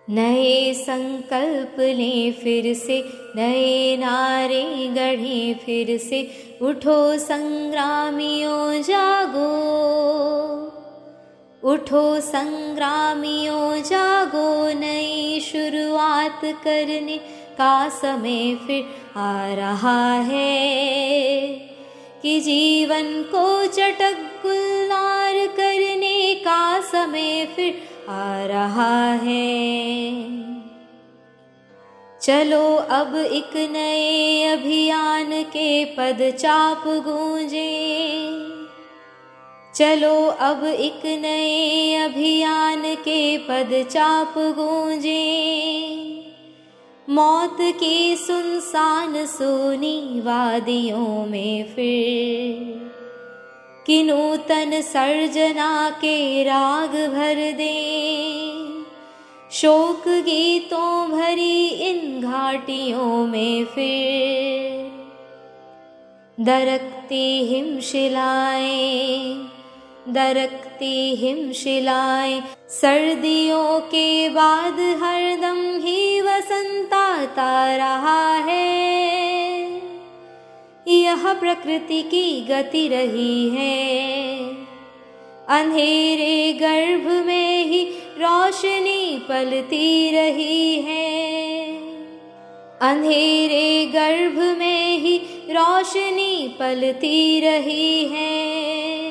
नए संकल्प लें फिर से, नए नारे गढ़ें फिर से। उठो संग्रामियों जागो, उठो संग्रामियों जागो। नई शुरुआत करने का समय फिर आ रहा है, कि जीवन को चटक गुलजार करने का समय फिर आ रहा है। चलो अब एक नए अभियान के पदचाप गूंजे, चलो अब एक नए अभियान के पदचाप गूंजे। मौत की सुनसान सोनी वादियों में फिर कि नूतन सर्जना के राग भर दें। शोक गीतों भरी इन घाटियों में फिर दरकती हिमशिलाएं, दरकती हिमशिलाएं। सर्दियों के बाद हरदम ही वसंत आता रहा है। यह प्रकृति की गति रही है, अंधेरे गर्भ में ही रोशनी पलती रही है। अंधेरे गर्भ में ही रोशनी पलती रही है।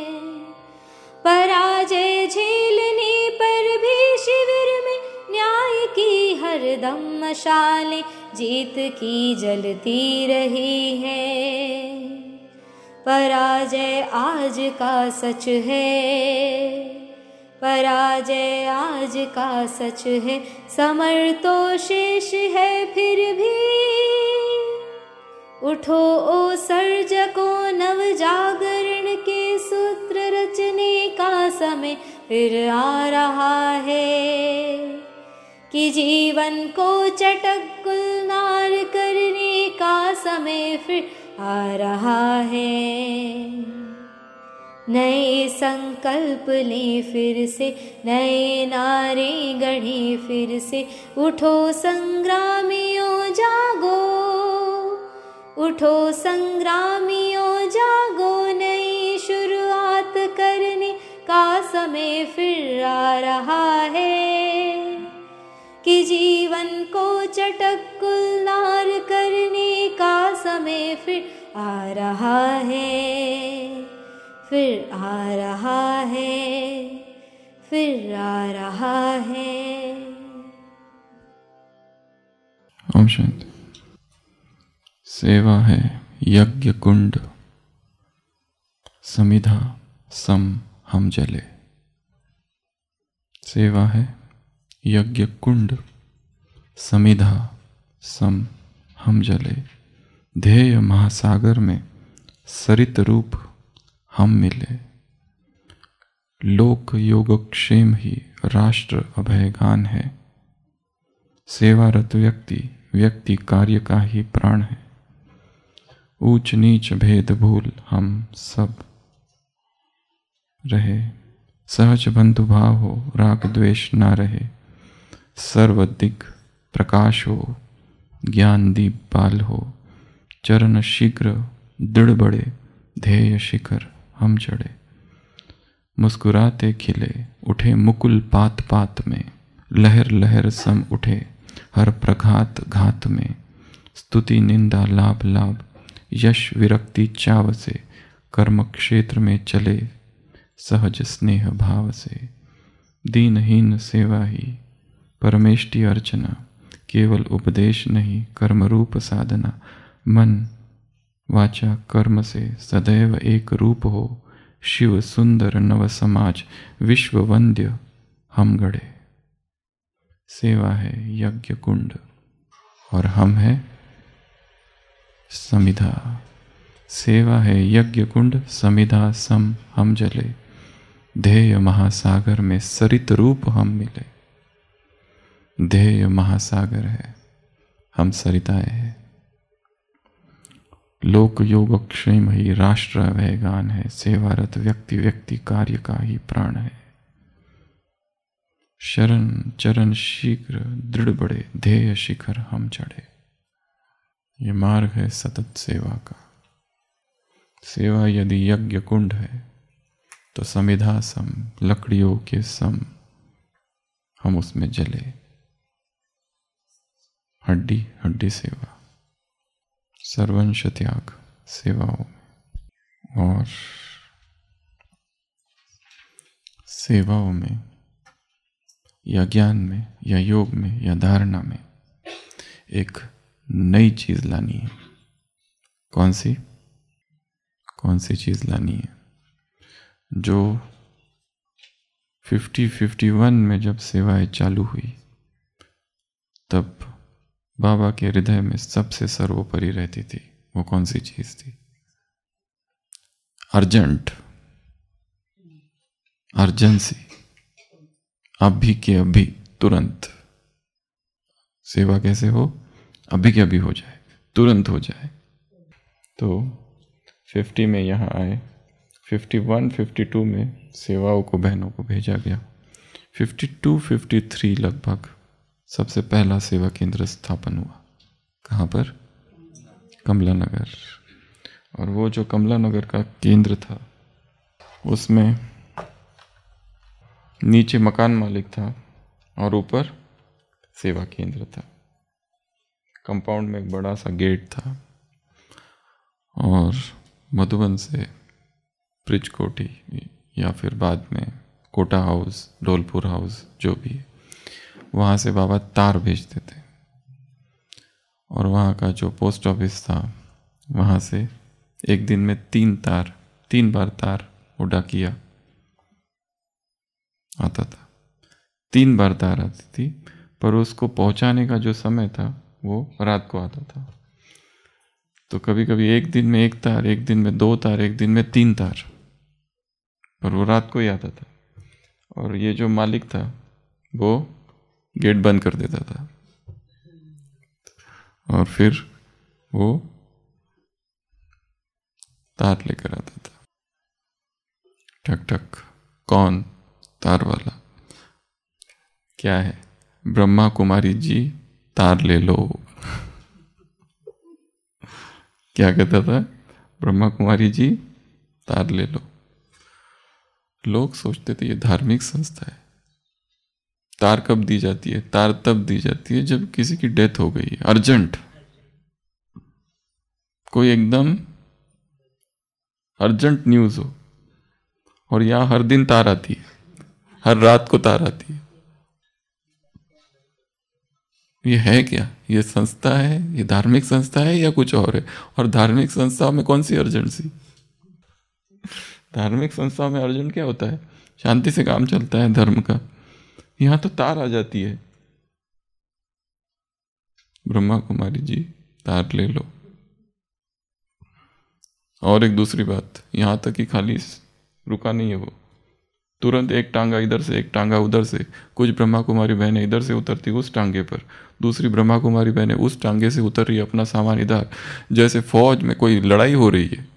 पराजय झेलने पर भी शिविर में न्याय की हरदम मशालें जीत की जलती रही है। पराजय आज का सच है, पराजय आज का सच है। समर तो शेष है फिर भी, उठो ओ सर्जको। नव जागरण के सूत्र रचने का समय फिर आ रहा है, कि जीवन को चटक गुलजार करने का समय फिर आ रहा है। नए संकल्प लें फिर से, नए नारे गढ़ें फिर से। उठो संग्रामियों जागो, उठो संग्रामियों जागो। नई शुरुआत करने का समय फिर आ रहा है, कि जीवन को चटक गुलजार करने का समय फिर आ रहा है, फिर आ रहा है, फिर आ रहा है। ओम शांति। सेवा है यज्ञ कुंड, समिधा सम हम जले। सेवा है यज्ञ कुंड, समिधा सम हम जले। ध्येय महासागर में सरित रूप हम मिले। लोक योगक्षेम ही राष्ट्र अभयगान है। सेवारत व्यक्ति व्यक्ति कार्य का ही प्राण है। ऊंच नीच भेद भूल हम सब रहे। सहज बंधु भाव हो, राग द्वेष ना रहे। सर्वदिक प्रकाश हो, ज्ञान दीप पाल हो। चरण शीघ्र दृढ़ बढ़े, ध्येय शिखर हम चढ़े। मुस्कुराते खिले उठे मुकुल पात पात में। लहर लहर सम उठे हर प्रघात घात में। स्तुति निंदा लाभ लाभ, यश विरक्ति चाव से। कर्म क्षेत्र में चले सहज स्नेह भाव से। दीनहीन सेवा ही परमेष्टि अर्चना। केवल उपदेश नहीं कर्म रूप साधना। मन वाचा कर्म से सदैव एक रूप हो। शिव सुंदर नव समाज विश्व वंद्य हम गढ़े। सेवा है यज्ञ कुंड और हम है समिधा। सेवा है यज्ञ कुंड, समिधा सम हम जले। ध्येय महासागर में सरित रूप हम मिले। ध्येय महासागर है, हम सरिताएं हैं। लोक योग क्षेम ही राष्ट्र अभयगान है। सेवारत व्यक्ति व्यक्ति कार्य का ही प्राण है। शरण चरण शीघ्र दृढ़ बड़े, ध्येय शिखर हम चढ़े। ये मार्ग है सतत सेवा का। सेवा यदि यज्ञ कुंड है तो समिधा सम, लकड़ियों के सम हम उसमें जले। हड्डी हड्डी सेवा, सर्वंश त्याग सेवाओं में। और सेवाओं में या ज्ञान में या योग में या धारणा में एक नई चीज लानी है। कौन सी चीज लानी है? जो 51 में जब सेवाएं चालू हुई तब बाबा के हृदय में सबसे सर्वोपरि रहती थी। वो कौन सी चीज थी? अर्जेंट, अर्जेंसी, अभी के अभी, तुरंत। सेवा कैसे हो? अभी के अभी हो जाए, तुरंत हो जाए। तो 50 में यहाँ आए, 51, 52 में सेवाओं को, बहनों को भेजा गया। 52, 53 लगभग सबसे पहला सेवा केंद्र स्थापन हुआ। कहाँ पर? कमला नगर। और वो जो कमला नगर का केंद्र था उसमें नीचे मकान मालिक था और ऊपर सेवा केंद्र था। कंपाउंड में एक बड़ा सा गेट था और मधुबन से ब्रिज कोठी या फिर बाद में कोटा हाउस, ढोलपुर हाउस, जो भी, वहाँ से बाबा तार भेजते थे। और वहाँ का जो पोस्ट ऑफिस था वहाँ से एक दिन में 3 बार तार उड़ा किया आता था। 3 बार तार आती थी, पर उसको पहुंचाने का जो समय था वो रात को आता था। तो कभी कभी एक दिन में 1 तार, एक दिन में 2 तार, एक दिन में 3 तार, पर वो रात को ही आता था। और ये जो मालिक था वो गेट बंद कर देता था और फिर वो तार लेकर आता था। ठक ठक, कौन? तार वाला। क्या है? ब्रह्मा कुमारी जी तार ले लो। क्या कहता था? ब्रह्मा कुमारी जी तार ले लो। लोग सोचते थे ये धार्मिक संस्था है। तार कब दी जाती है? तार तब दी जाती है जब किसी की डेथ हो गई है, अर्जेंट, कोई एकदम अर्जेंट न्यूज हो। और यहां हर दिन तार आती है, हर रात को तार आती है। ये है क्या? ये संस्था है? ये धार्मिक संस्था है या कुछ और है? और धार्मिक संस्था में कौन सी अर्जेंसी? धार्मिक संस्था में अर्जेंट क्या होता है? शांति से काम चलता है धर्म का। यहां तो तार आ जाती है, ब्रह्मा कुमारी जी तार ले लो। और एक दूसरी बात, यहां तक कि खाली रुका नहीं है वो, तुरंत एक टांगा इधर से, एक टांगा उधर से। कुछ ब्रह्मा कुमारी बहनें इधर से उतरती उस टांगे पर, दूसरी ब्रह्मा कुमारी बहनें उस टांगे से उतर रही, अपना सामान इधर, जैसे फौज में कोई लड़ाई हो रही है।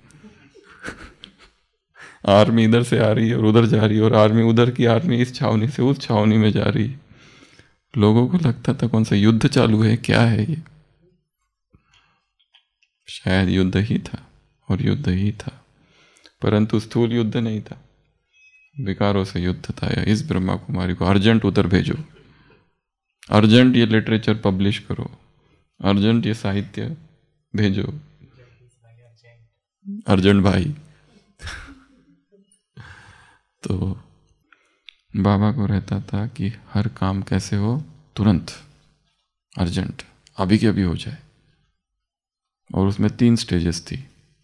आर्मी इधर से आ रही है और उधर जा रही है, और आर्मी उधर की आर्मी इस छावनी से उस छावनी में जा रही है। लोगों को लगता था कौन सा युद्ध चालू है, क्या है ये? शायद युद्ध ही था, और युद्ध ही था, परंतु स्थूल युद्ध नहीं था, विकारों से युद्ध था। या इस ब्रह्मा कुमारी को अर्जेंट उधर भेजो, अर्जेंट ये लिटरेचर पब्लिश करो, अर्जेंट ये साहित्य भेजो, अर्जेंट भाई। तो बाबा को रहता था कि हर काम कैसे हो? तुरंत, अर्जेंट, अभी के अभी हो जाए। और उसमें 3 स्टेजेस थी।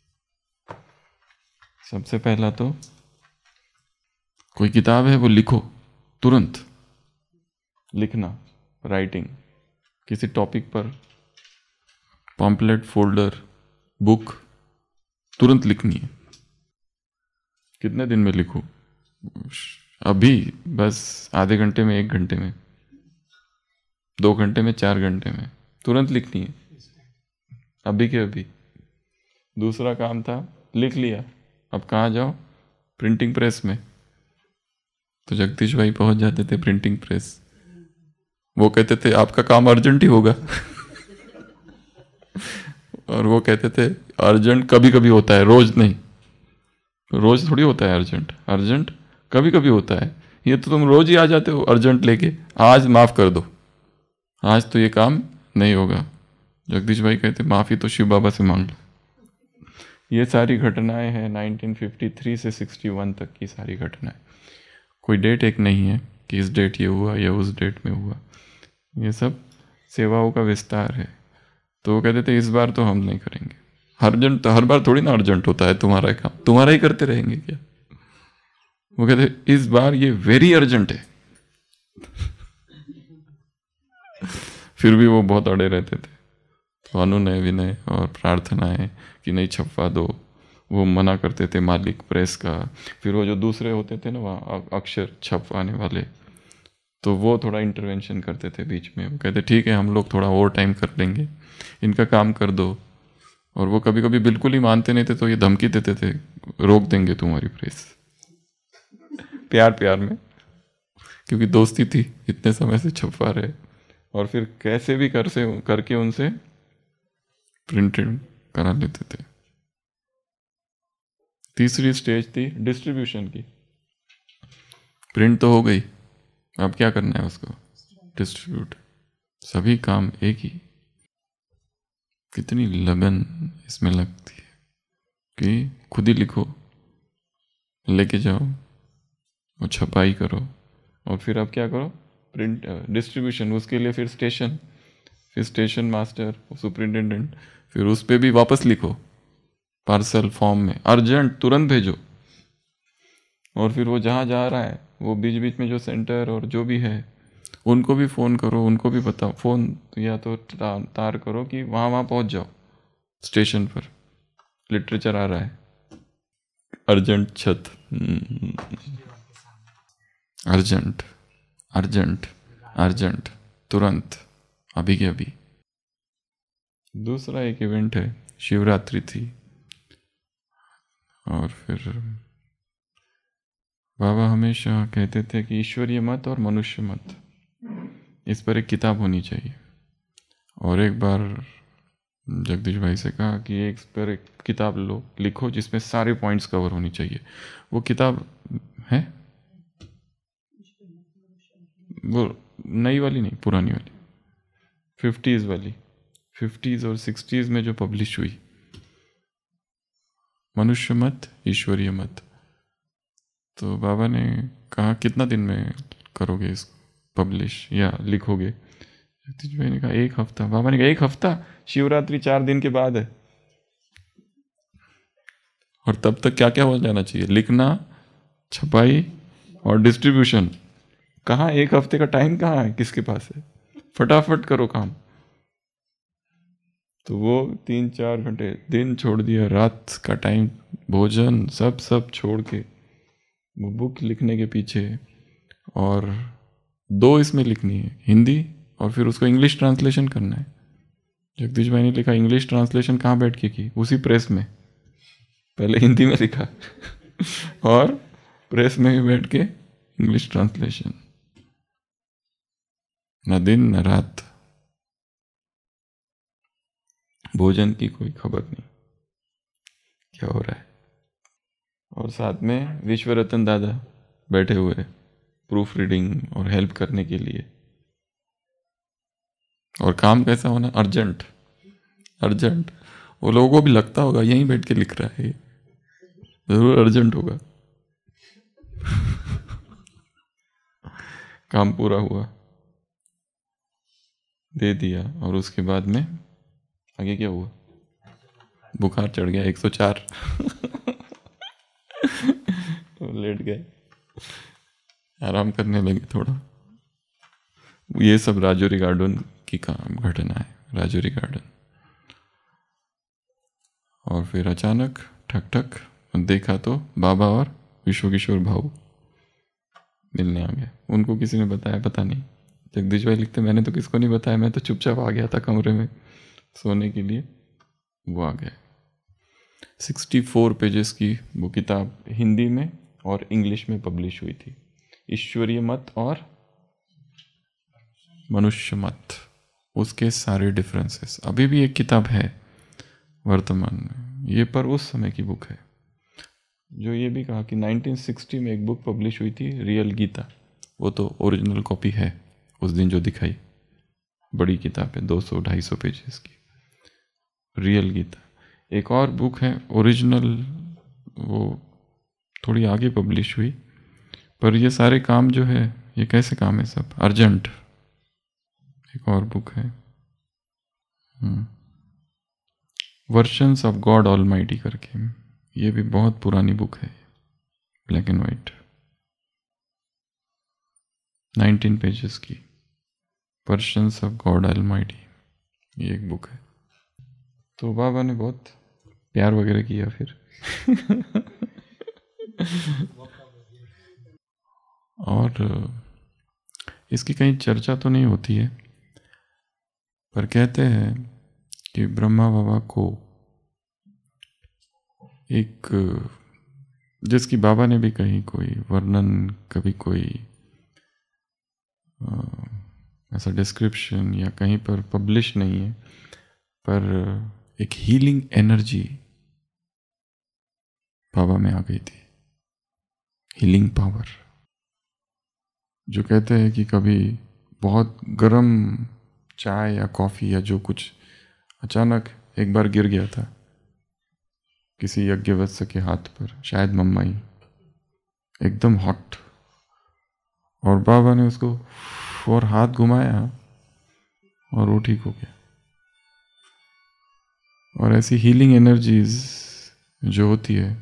सबसे पहला तो कोई किताब है वो लिखो, तुरंत लिखना, राइटिंग, किसी टॉपिक पर पॉम्पलेट, फोल्डर, बुक तुरंत लिखनी है। कितने दिन में लिखूं? अभी बस आधे घंटे में, 1 घंटे में, 2 घंटे में, 4 घंटे में, तुरंत लिखनी है, अभी के अभी। दूसरा काम था, लिख लिया, अब कहाँ जाओ? प्रिंटिंग प्रेस में, तो जगदीश भाई पहुंच जाते थे प्रिंटिंग प्रेस। वो कहते थे आपका काम अर्जेंट ही होगा। और वो कहते थे अर्जेंट कभी कभी होता है, रोज नहीं। रोज थोड़ी होता है अर्जेंट, अर्जेंट कभी कभी होता है। ये तो तुम रोज ही आ जाते हो अर्जेंट लेके, आज माफ कर दो, आज तो ये काम नहीं होगा। जगदीश भाई कहते माफी तो शिव बाबा से मांग लो। ये सारी घटनाएं हैं 1953 से 61 तक की सारी घटनाएं। कोई डेट एक नहीं है कि इस डेट ये हुआ या उस डेट में हुआ, ये सब सेवाओं का विस्तार है। तो वो कहते थे इस बार तो हम नहीं करेंगे अर्जेंट, हर बार थोड़ी ना अर्जेंट होता है तुम्हारा काम, तुम्हारा ही करते रहेंगे क्या। वो कहते इस बार ये वेरी अर्जेंट है। फिर भी वो बहुत अड़े रहते थे। तो अनुनय विनय और प्रार्थनाएं कि नहीं छपवा दो, वो मना करते थे मालिक प्रेस का। फिर वो जो दूसरे होते थे ना वहाँ अक्षर छपवाने वाले, तो वो थोड़ा इंटरवेंशन करते थे बीच में। वो कहते ठीक है हम लोग थोड़ा और टाइम कर लेंगे, इनका काम कर दो। और वो कभी कभी बिल्कुल ही मानते नहीं थे तो ये धमकी देते थे रोक देंगे तुम्हारी प्रेस, प्यार प्यार में, क्योंकि दोस्ती थी, इतने समय से छपवा रहे। और फिर कैसे भी करके उनसे प्रिंटेड करा लेते थे। तीसरी स्टेज थी डिस्ट्रीब्यूशन की। प्रिंट तो हो गई, अब क्या करना है उसको डिस्ट्रीब्यूट। सभी काम एक ही। कितनी लगन इसमें लगती है कि खुद ही लिखो, लेके जाओ और छपाई करो, और फिर अब क्या करो प्रिंट डिस्ट्रीब्यूशन। उसके लिए फिर स्टेशन मास्टर सुपरिटेंडेंट, फिर उस पर भी वापस लिखो पार्सल फॉर्म में, अर्जेंट तुरंत भेजो। और फिर वो जहाँ जा रहा है वो बीच बीच में जो सेंटर और जो भी है उनको भी फ़ोन करो, उनको भी बताओ, फ़ोन या तो तार करो कि वहाँ वहाँ पहुँच जाओ स्टेशन पर, लिटरेचर आ रहा है, अर्जेंट छत, अर्जेंट अर्जेंट अर्जेंट, तुरंत, अभी के अभी। दूसरा एक इवेंट है, शिवरात्रि थी। और फिर बाबा हमेशा कहते थे कि ईश्वरीय मत और मनुष्य मत, इस पर एक किताब होनी चाहिए। और एक बार जगदीश भाई से कहा कि एक पर एक किताब लो, लिखो जिसमें सारे पॉइंट्स कवर होनी चाहिए। वो किताब है, वो नई वाली नहीं, पुरानी वाली, 50s वाली, 50s और 60s में जो पब्लिश हुई, मनुष्य मत ईश्वरीय मत। तो बाबा ने कहा कितना दिन में करोगे इसको पब्लिश या लिखोगे। जगदीश भाई ने कहा 1 हफ्ता। बाबा ने कहा 1 हफ्ता, शिवरात्रि 4 दिन के बाद है, और तब तक क्या क्या हो जाना चाहिए, लिखना, छपाई और डिस्ट्रीब्यूशन। कहाँ 1 हफ्ते का टाइम कहाँ है किसके पास है, फटाफट करो काम। तो वो 3-4 घंटे दिन छोड़ दिया, रात का टाइम, भोजन सब छोड़ के वो बुक लिखने के पीछे। और 2 इसमें लिखनी है, हिंदी और फिर उसको इंग्लिश ट्रांसलेशन करना है। जगदीश भाई ने लिखा इंग्लिश ट्रांसलेशन कहाँ बैठ के की, उसी प्रेस में, पहले हिंदी में लिखा और प्रेस में भी बैठ के इंग्लिश ट्रांसलेशन। न दिन न रात, भोजन की कोई खबर नहीं क्या हो रहा है। और साथ में विश्व रतन दादा बैठे हुए प्रूफ रीडिंग और हेल्प करने के लिए। और काम कैसा होना, अर्जेंट अर्जेंट। वो लोगों को भी लगता होगा यहीं बैठ के लिख रहा है, जरूर अर्जेंट होगा। काम पूरा हुआ, दे दिया, और उसके बाद में आगे क्या हुआ, बुखार चढ़ गया 104। तो लेट गए, आराम करने लगे थोड़ा। ये सब राजौरी गार्डन की काम घटना है, राजौरी गार्डन। और फिर अचानक ठक ठक देखा तो बाबा और विश्व किशोर भाऊ मिलने आ गए। उनको किसी ने बताया पता नहीं। जगदीश भाई लिखते मैंने तो किसको नहीं बताया, मैं तो चुपचाप आ गया था कमरे में सोने के लिए। वो आ गए। 64 पेजेस की वो किताब हिंदी में और इंग्लिश में पब्लिश हुई थी। ईश्वरीय मत और मनुष्य मत, उसके सारे डिफरेंसेस। अभी भी एक किताब है वर्तमान में ये, पर उस समय की बुक है, जो ये भी कहा कि 1960 में एक बुक पब्लिश हुई थी रियल गीता, वो तो ओरिजिनल कॉपी है उस दिन जो दिखाई, बड़ी किताब है 200-250 पेजेस की रियल गीता। एक और बुक है ओरिजिनल, वो थोड़ी आगे पब्लिश हुई, पर ये सारे काम जो है ये कैसे काम है सब अर्जेंट। एक और बुक है वर्शंस ऑफ गॉड ऑलमाइटी करके, ये भी बहुत पुरानी बुक है, ब्लैक एंड वाइट, 19 पेजेस की, वर्शंस ऑफ गॉड ऑलमाइटी, ये एक बुक है। तो बाबा ने बहुत प्यार वगैरह किया फिर और इसकी कहीं चर्चा तो नहीं होती है, पर कहते हैं कि ब्रह्मा बाबा को एक, जिसकी बाबा ने भी कहीं कोई वर्णन, कभी कोई ऐसा डिस्क्रिप्शन या कहीं पर पब्लिश नहीं है, पर एक हीलिंग एनर्जी बाबा में आ गई थी, हीलिंग पावर, जो कहते हैं कि कभी बहुत गर्म चाय या कॉफ़ी या जो कुछ अचानक एक बार गिर गया था किसी यज्ञवत्स के हाथ पर, शायद मम्मा ही, एकदम हॉट, और बाबा ने उसको और हाथ घुमाया और वो ठीक हो गया। और ऐसी हीलिंग एनर्जीज जो होती है,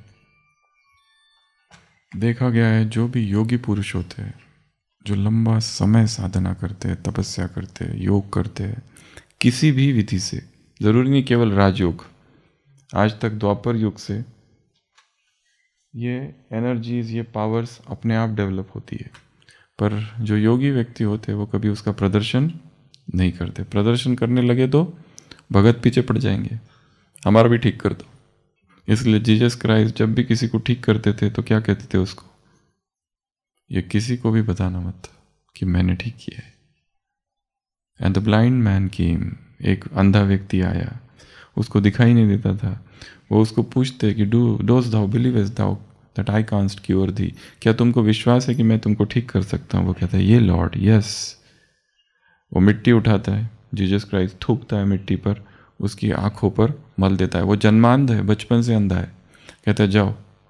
देखा गया है जो भी योगी पुरुष होते हैं, जो लंबा समय साधना करते हैं, तपस्या करते हैं, योग करते हैं, किसी भी विधि से, जरूरी नहीं केवल राजयोग, आज तक द्वापर युग से ये एनर्जीज, ये पावर्स अपने आप डेवलप होती है। पर जो योगी व्यक्ति होते हैं वो कभी उसका प्रदर्शन नहीं करते। प्रदर्शन करने लगे तो भगत पीछे पड़ जाएंगे, हमारा भी ठीक कर दो। इसलिए जीसस क्राइस्ट जब भी किसी को ठीक करते थे तो क्या कहते थे उसको, ये किसी को भी बताना मत कि मैंने ठीक किया है। And the blind man came, एक अंधा व्यक्ति आया, उसको दिखाई नहीं देता था, वो उसको पूछते कि does thou believest thou that I canst cure thee, क्या तुमको विश्वास है कि मैं तुमको ठीक कर सकता हूँ? वो कहता है ये लॉर्ड यस। वो मिट्टी उठाता है, जीसस क्राइस्ट थूकता है मिट्टी पर, उसकी आंखों पर मल देता है। वो जन्मांध है, बचपन से अंधा है, कहता है जाओ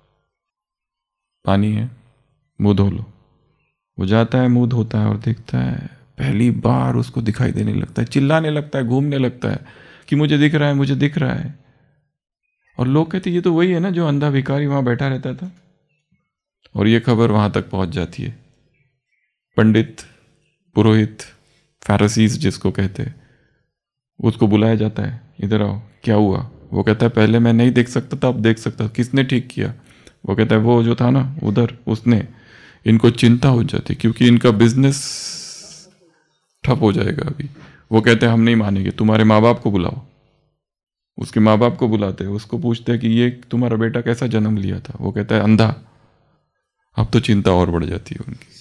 पानी है मुंह धो लो। वो जाता है, मुंह धोता है और देखता है पहली बार उसको दिखाई देने लगता है, चिल्लाने लगता है, घूमने लगता है कि मुझे दिख रहा है, मुझे दिख रहा है। और लोग कहते ये तो वही है ना जो अंधा भिखारी वहां बैठा रहता था। और ये खबर वहां तक पहुंच जाती है, पंडित, पुरोहित, फैरिसीज जिसको कहते हैं, उसको बुलाया जाता है, इधर आओ क्या हुआ? वो कहता है पहले मैं नहीं देख सकता था, अब देख सकता। किसने ठीक किया? वो कहता है वो जो था ना उधर, उसने। इनको चिंता हो जाती क्योंकि इनका बिजनेस ठप हो जाएगा अभी। वो कहते हैं हम नहीं मानेंगे, तुम्हारे माँ बाप को बुलाओ। उसके माँ बाप को बुलाते हैं, उसको पूछते हैं कि ये तुम्हारा बेटा कैसा जन्म लिया था? वो कहता है अंधा। अब तो चिंता और बढ़ जाती है उनकी,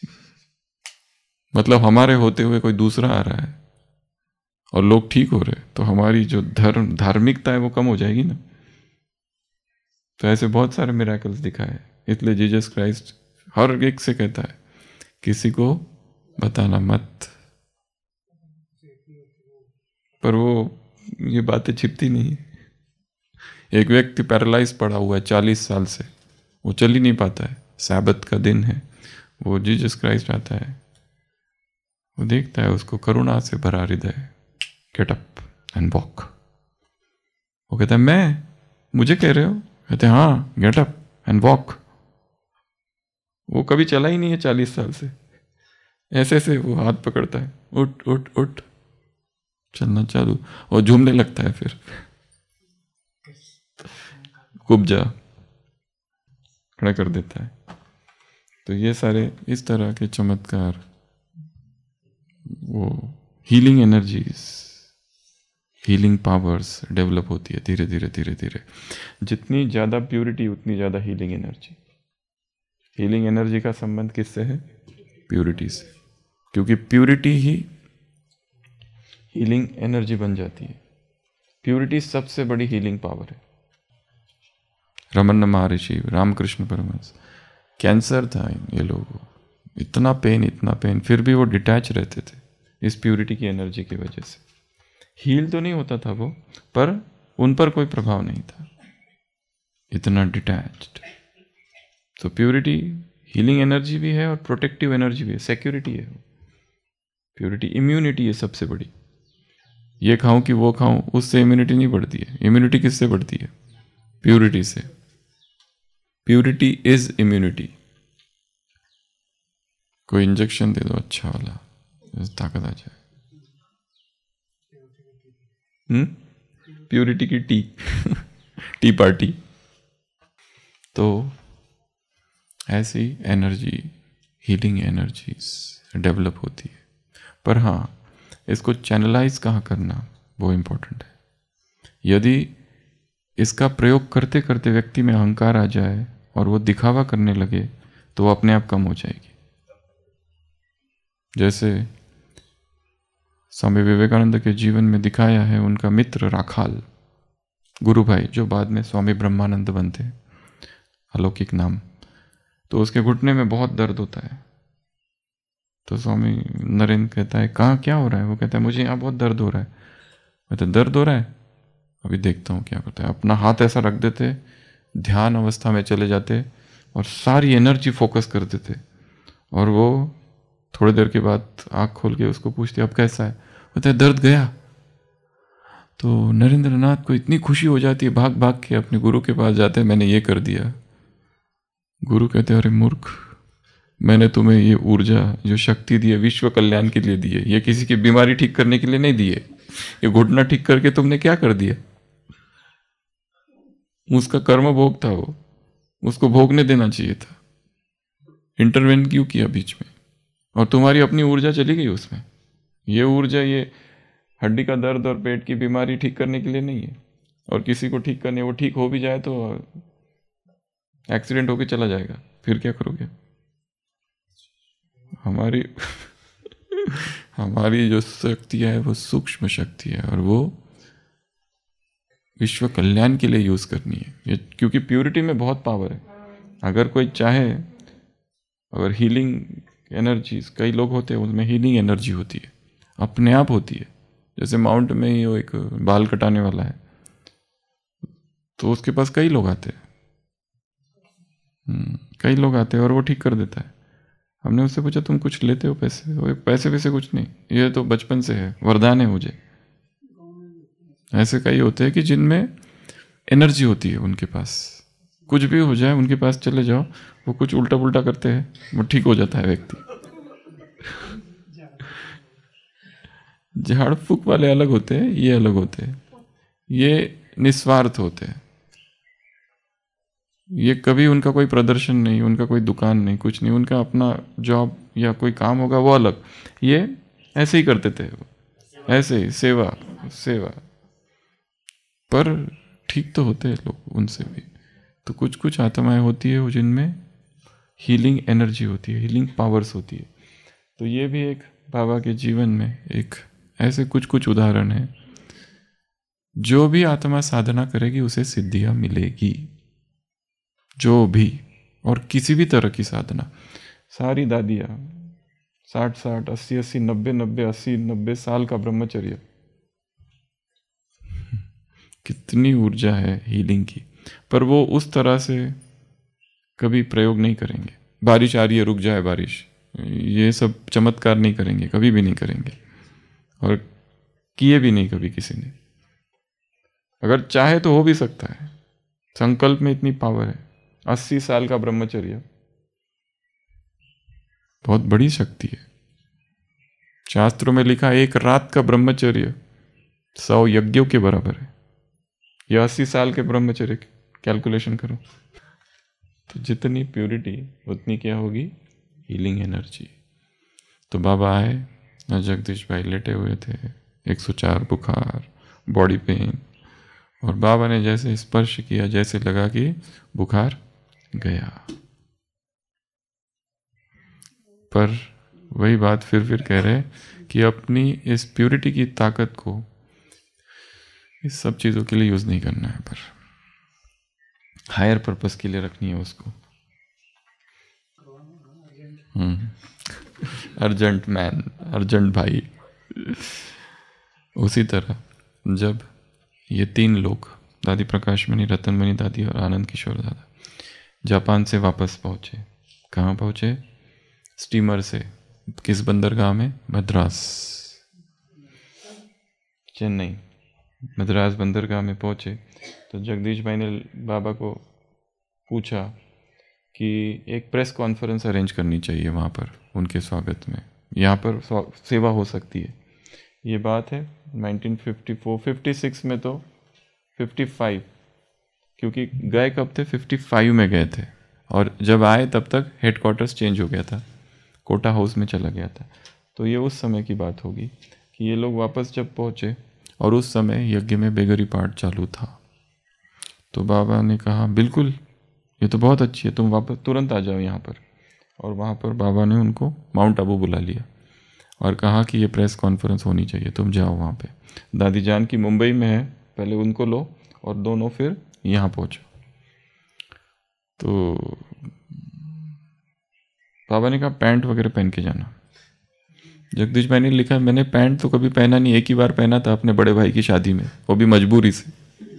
मतलब हमारे होते हुए कोई दूसरा आ रहा है और लोग ठीक हो रहे, तो हमारी जो धार्मिकता है वो कम हो जाएगी ना। तो ऐसे बहुत सारे मिरेकल्स दिखाए, इसलिए जीसस क्राइस्ट हर एक से कहता है किसी को बताना मत। पर वो ये बातें छिपती नहीं। एक व्यक्ति पैरालाइज पड़ा हुआ है 40 साल से, वो चल ही नहीं पाता है, सैबत का दिन है, वो जीसस क्राइस्ट आता है, वो देखता है उसको, करुणा से भरा हृदय, गेट अप एंड वॉक। वो कहता है मैं, मुझे कह रहे हो? कहते हैं हाँ, गेट अप एंड वॉक। वो कभी चला ही नहीं है 40 साल से, ऐसे ऐसे वो हाथ पकड़ता है, उठ उठ उठ, चलना चालू, और झूमने लगता है, फिर कुब्जा खड़ा कर देता है। तो ये सारे इस तरह के चमत्कार, वो healing energies, healing powers develop होती है धीरे धीरे धीरे धीरे। जितनी ज़्यादा प्यूरिटी उतनी ज़्यादा हीलिंग एनर्जी। हीलिंग एनर्जी का संबंध किससे है? प्यूरिटी से, क्योंकि प्यूरिटी ही हीलिंग एनर्जी बन जाती है। प्यूरिटी सबसे बड़ी हीलिंग पावर है। रमन महर्षि, रामकृष्ण परमहंस, कैंसर था ये लोगों को, इतना पेन, फिर भी वो डिटैच रहते थे इस प्यूरिटी की एनर्जी की वजह से। हील तो नहीं होता था वो, पर उन पर कोई प्रभाव नहीं था, इतना डिटैच्ड। तो प्यूरिटी हीलिंग एनर्जी भी है और प्रोटेक्टिव एनर्जी भी है, सिक्योरिटी है प्यूरिटी। इम्यूनिटी है सबसे बड़ी। ये खाऊं कि वो खाऊं, उससे इम्यूनिटी नहीं बढ़ती है। इम्यूनिटी किससे बढ़ती है? प्यूरिटी से। Purity is immunity. कोई इंजेक्शन दे दो अच्छा वाला, ताकत आ जाए। प्यूरिटी की टी पार्टी। तो ऐसी एनर्जी, हीलिंग एनर्जीज डेवलप होती है। पर हाँ, इसको चैनलाइज कहाँ करना, वो इम्पोर्टेंट है। यदि इसका प्रयोग करते करते व्यक्ति में अहंकार आ जाए और वो दिखावा करने लगे, तो वो अपने आप कम हो जाएगी। जैसे स्वामी विवेकानंद के जीवन में दिखाया है उनका मित्र राखाल, गुरु भाई, जो बाद में स्वामी ब्रह्मानंद बनते, अलौकिक नाम। तो उसके घुटने में बहुत दर्द होता है। तो स्वामी नरेंद्र कहता है, कहाँ क्या हो रहा है? वो कहता है, मुझे यहाँ बहुत दर्द हो रहा है। कहते, दर्द हो रहा है, अभी देखता हूँ क्या करता है। अपना हाथ ऐसा रख देते, ध्यान अवस्था में चले जाते और सारी एनर्जी फोकस कर देते। और वो थोड़ी देर के बाद आँख खोल के उसको पूछते, अब कैसा है? कहता है, दर्द गया। तो नरेंद्र नाथ को इतनी खुशी हो जाती है, भाग भाग के अपने गुरु के पास जाते हैं, मैंने ये कर दिया। गुरु कहते हैं, अरे मूर्ख, मैंने तुम्हें ये ऊर्जा, जो शक्ति दी है, विश्व कल्याण के लिए दी है। ये किसी की बीमारी ठीक करने के लिए नहीं दी है। ये घुटना ठीक करके तुमने क्या कर दिया? उसका कर्म भोग था, वो उसको भोगने देना चाहिए था। इंटरवेन क्यों किया बीच में? और तुम्हारी अपनी ऊर्जा चली गई उसमें। ये ऊर्जा, ये हड्डी का दर्द और पेट की बीमारी ठीक करने के लिए नहीं है। और किसी को ठीक करने, वो ठीक हो भी जाए तो एक्सीडेंट होके चला जाएगा, फिर क्या करोगे? हमारी जो शक्ति है वो सूक्ष्म शक्ति है, और वो विश्व कल्याण के लिए यूज करनी है ये, क्योंकि प्यूरिटी में बहुत पावर है। अगर कोई चाहे, अगर हीलिंग एनर्जीज, कई लोग होते हैं उनमें हीलिंग एनर्जी होती है, अपने आप होती है। जैसे माउंट में ही वो एक बाल कटाने वाला है, तो उसके पास कई लोग आते हैं, और वो ठीक कर देता है। हमने उससे पूछा, तुम कुछ लेते हो पैसे? वो पैसे वैसे कुछ नहीं, ये तो बचपन से है, वरदान है मुझे। ऐसे कई होते हैं कि जिनमें एनर्जी होती है, उनके पास कुछ भी हो जाए, उनके पास चले जाओ, वो कुछ उल्टा पुल्टा करते हैं, वो ठीक हो जाता है व्यक्ति। झाड़ फूक वाले अलग होते हैं, ये अलग होते हैं। ये निस्वार्थ होते हैं। ये कभी उनका कोई प्रदर्शन नहीं, उनका कोई दुकान नहीं, कुछ नहीं, उनका अपना जॉब या कोई काम होगा वो अलग। ये ऐसे ही करते थे, ऐसे ही सेवा। पर ठीक तो होते हैं लोग उनसे भी। तो कुछ कुछ आत्माएं होती है जिनमें हीलिंग एनर्जी होती है, हीलिंग पावर्स होती है। तो ये भी एक बाबा के जीवन में एक ऐसे कुछ कुछ उदाहरण है। जो भी आत्मा साधना करेगी उसे सिद्धियां मिलेगी, जो भी, और किसी भी तरह की साधना। सारी दादियां 60-60, 80-80, 90-90, 80-90 साल का ब्रह्मचर्य, कितनी ऊर्जा है हीलिंग की, पर वो उस तरह से कभी प्रयोग नहीं करेंगे। बारिश आ रही है, रुक जाए बारिश, ये सब चमत्कार नहीं करेंगे, कभी भी नहीं करेंगे, और किए भी नहीं कभी किसी ने। अगर चाहे तो हो भी सकता है, संकल्प में इतनी पावर है। 80 साल का ब्रह्मचर्य बहुत बड़ी शक्ति है। शास्त्रों में लिखा, एक रात का ब्रह्मचर्य 100 यज्ञों के बराबर है। या 80 साल के ब्रह्मचर्य, कैलकुलेशन करो। तो जितनी प्यूरिटी उतनी क्या होगी? Healing energy. तो बाबा आए, जगदीश भाई लेटे हुए थे, 104 बुखार, बॉडी पेन, और बाबा ने जैसे स्पर्श किया, जैसे लगा कि बुखार गया। पर वही बात फिर कह रहे कि अपनी इस प्योरिटी की ताकत को इस सब चीज़ों के लिए यूज़ नहीं करना है, पर हायर पर्पस के लिए रखनी है उसको। अर्जेंट मैन, अर्जेंट भाई। उसी तरह जब ये 3 लोग, दादी प्रकाशमणि, रतनमणि दादी और आनंद किशोर दादा, जापान से वापस पहुँचे। कहाँ पहुँचे? स्टीमर से। किस बंदरगाह में? मद्रास, चेन्नई, मद्रास बंदरगाह में पहुँचे तो जगदीश भाई ने बाबा को पूछा कि एक प्रेस कॉन्फ्रेंस अरेंज करनी चाहिए वहाँ पर उनके स्वागत में, यहाँ पर सेवा हो सकती है। ये बात है 1954, 56 में तो 55, क्योंकि गए कब थे? 55 में गए थे, और जब आए तब तक हेडक्वार्टर्स चेंज हो गया था, कोटा हाउस में चला गया था। तो ये उस समय की बात होगी कि ये लोग वापस जब पहुँचे, और उस समय यज्ञ में बेगरी पाठ चालू था। तो बाबा ने कहा बिल्कुल, ये तो बहुत अच्छी है, तुम वापस तुरंत आ जाओ यहाँ पर। और वहाँ पर बाबा ने उनको माउंट आबू बुला लिया और कहा कि ये प्रेस कॉन्फ्रेंस होनी चाहिए, तुम जाओ वहाँ पे। दादी जान की मुंबई में है, पहले उनको लो और दोनों फिर यहाँ पहुँचो। तो बाबा ने कहा पैंट वगैरह पहन के जाना। जगदीश भाई ने लिखा, मैंने पैंट तो कभी पहना नहीं, एक ही बार पहना था अपने बड़े भाई की शादी में, वो भी मजबूरी से।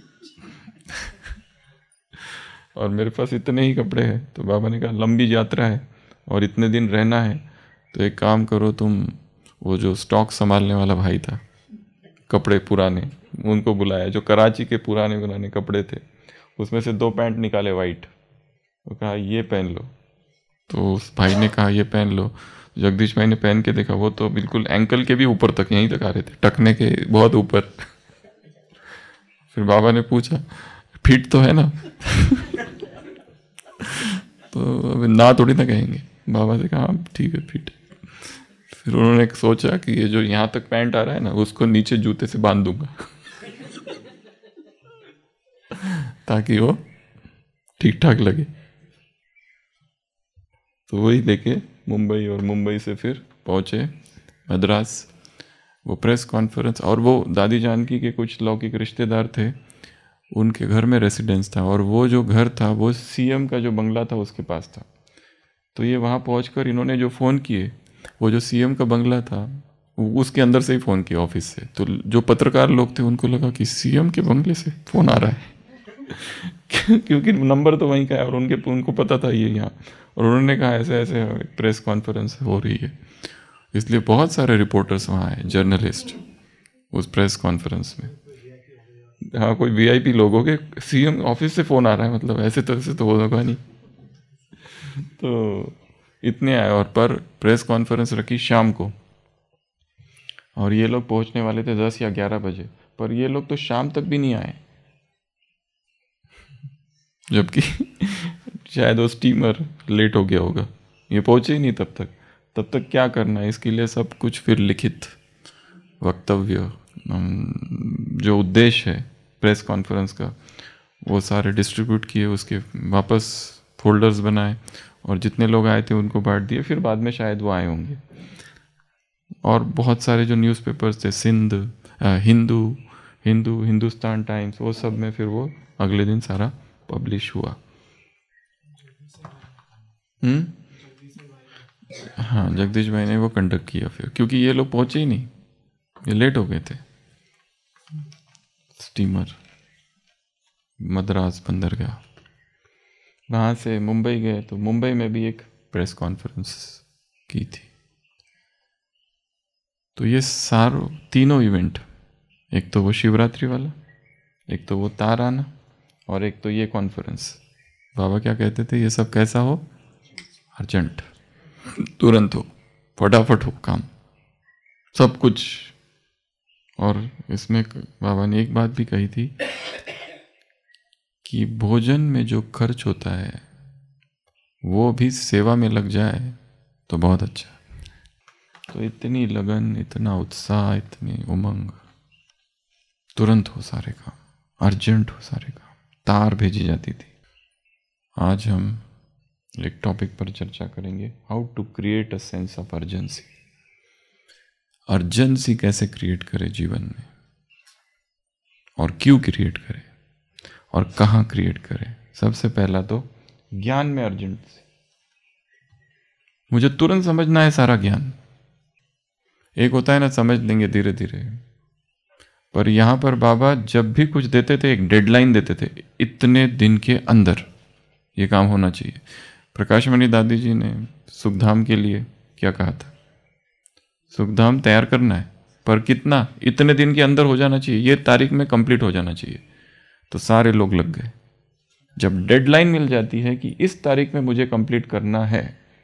और मेरे पास इतने ही कपड़े हैं। तो बाबा ने कहा लंबी यात्रा है और इतने दिन रहना है, तो एक काम करो तुम, वो जो स्टॉक संभालने वाला भाई था, कपड़े पुराने, उनको बुलाया, जो कराची के पुराने पुराने कपड़े थे, उसमें से 2 पैंट निकाले वाइट, वो कहा ये पहन लो। तो उस भाई ने कहा ये पहन लो। जगदीश भाई ने पहन के देखा, वो तो बिल्कुल एंकल के भी ऊपर तक, यहीं तक आ रहे थे, टखने के बहुत ऊपर। फिर बाबा ने पूछा फिट तो है ना? तो अभी ना थोड़ी ना कहेंगे। बाबा से कहा ठीक है फिट। फिर उन्होंने सोचा कि ये जो यहाँ तक पैंट आ रहा है ना, उसको नीचे जूते से बांध दूंगा ताकि वो ठीक ठाक लगे। तो वही लेके मुंबई, और मुंबई से फिर पहुँचे मद्रास। वो प्रेस कॉन्फ्रेंस, और वो दादी जानकी के कुछ लौकिक रिश्तेदार थे, उनके घर में रेसिडेंस था, और वो जो घर था वो सीएम का जो बंगला था उसके पास था। तो ये वहाँ पहुँचकर इन्होंने जो फ़ोन किए, वो जो सीएम का बंगला था उसके अंदर से ही फ़ोन किया, ऑफिस से। तो जो पत्रकार लोग थे उनको लगा कि सीएम के बंगले से फ़ोन आ रहा है क्योंकि नंबर तो वहीं का है, और उनको पता था ये यहाँ। और उन्होंने कहा ऐसे ऐसे प्रेस कॉन्फ्रेंस हो रही है, इसलिए बहुत सारे रिपोर्टर्स वहाँ आए, जर्नलिस्ट, उस प्रेस कॉन्फ्रेंस में। हाँ, कोई वीआईपी लोग हो गए, सीएम ऑफिस से फ़ोन आ रहा है, मतलब ऐसे तो होगा नहीं। तो इतने आए, और पर प्रेस कॉन्फ्रेंस रखी शाम को, और ये लोग पहुंचने वाले थे 10 या 11 बजे, पर ये लोग तो शाम तक भी नहीं आए, जबकि शायद वो स्टीमर लेट हो गया होगा, ये पहुंचे ही नहीं तब तक। तब तक क्या करना है, इसके लिए सब कुछ फिर लिखित वक्तव्य, जो उद्देश्य है प्रेस कॉन्फ्रेंस का, वो सारे डिस्ट्रीब्यूट किए, उसके वापस फोल्डर्स बनाए, और जितने लोग आए थे उनको बांट दिए। फिर बाद में शायद वो आए होंगे। और बहुत सारे जो न्यूज़पेपर्स थे, सिंध, हिंदू, हिंदुस्तान टाइम्स, वो सब में फिर वो अगले दिन सारा पब्लिश हुआ। हाँ, जगदीश भाई ने वो कंडक्ट किया फिर, क्योंकि ये लोग पहुंचे ही नहीं, ये लेट हो गए थे। स्टीमर मद्रास बंदरगाह, वहाँ से मुंबई गए, तो मुंबई में भी एक प्रेस कॉन्फ्रेंस की थी। तो ये तीनों इवेंट, एक तो वो शिवरात्रि वाला, एक तो वो तार आना, और एक तो ये कॉन्फ्रेंस, बाबा क्या कहते थे, ये सब कैसा हो? अर्जेंट, तुरंत हो, फटाफट हो काम, सब कुछ। और इसमें बाबा ने एक बात भी कही थी कि भोजन में जो खर्च होता है वो भी सेवा में लग जाए तो बहुत अच्छा। तो इतनी लगन, इतना उत्साह, इतनी उमंग, तुरंत हो सारे काम, अर्जेंट हो सारे काम, तार भेजी जाती थी। आज हम एक टॉपिक पर चर्चा करेंगे, how to create a sense of urgency. Urgency कैसे क्रिएट करें जीवन में, और क्यों क्रिएट करें, और कहाँ क्रिएट करें। सबसे पहला तो ज्ञान में अर्जेंसी। मुझे तुरंत समझना है सारा ज्ञान। एक होता है ना, समझ लेंगे धीरे धीरे, पर यहां पर बाबा जब भी कुछ देते थे एक डेडलाइन देते थे, इतने दिन के अंदर ये काम होना चाहिए। प्रकाशमणि दादी जी ने सुखधाम के लिए क्या कहा था, सुखधाम तैयार करना है, पर कितना, इतने दिन के अंदर हो जाना चाहिए, ये तारीख में कंप्लीट हो जाना चाहिए। तो सारे लोग लग गए। जब डेडलाइन मिल जाती है कि इस तारीख में मुझे कंप्लीट करना है,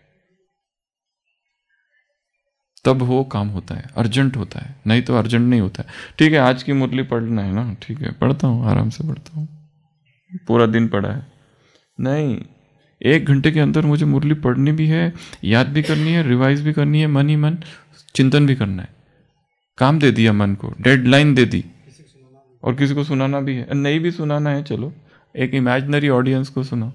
तब वो काम होता है, अर्जेंट होता है, नहीं तो अर्जेंट नहीं होता है। ठीक है, आज की मुरली पढ़ना है ना, ठीक है पढ़ता हूँ, आराम से पढ़ता हूँ, पूरा दिन पढ़ा है, नहीं, 1 घंटे के अंदर मुझे मुरली पढ़नी भी है, याद भी करनी है, रिवाइज भी करनी है, मन ही मन चिंतन भी करना है। काम दे दिया मन को, डेडलाइन दे दी, और किसी को सुनाना भी है, नहीं भी सुनाना है, चलो एक इमेजिनरी ऑडियंस को सुनाओ,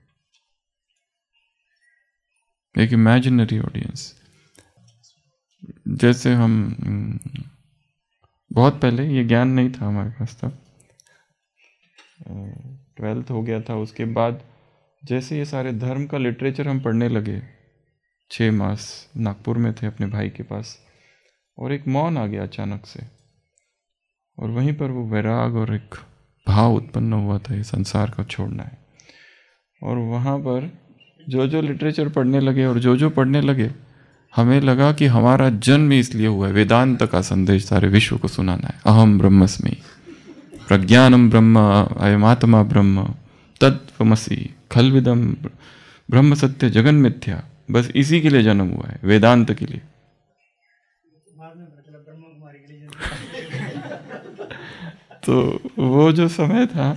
एक इमेजिनरी ऑडियंस। जैसे हम बहुत पहले, ये ज्ञान नहीं था हमारे पास तब, 12th हो गया था, उसके बाद जैसे ये सारे धर्म का लिटरेचर हम पढ़ने लगे, 6 मास नागपुर में थे अपने भाई के पास, और एक मौन आ गया अचानक से, और वहीं पर वो वैराग और एक भाव उत्पन्न हुआ था, ये संसार का छोड़ना है। और वहाँ पर जो जो लिटरेचर पढ़ने लगे और जो जो पढ़ने लगे, हमें लगा कि हमारा जन्म इसलिए हुआ है वेदांत का संदेश सारे विश्व को सुनाना है। अहम ब्रह्मस्मि, प्रज्ञानम ब्रह्म, अयमात्मा ब्रह्म, तत्त्वमसि, खलविदम ब्रह्म सत्य जगन मिथ्या, बस इसी के लिए जन्म हुआ है, वेदांत के लिए। तो वो जो समय था,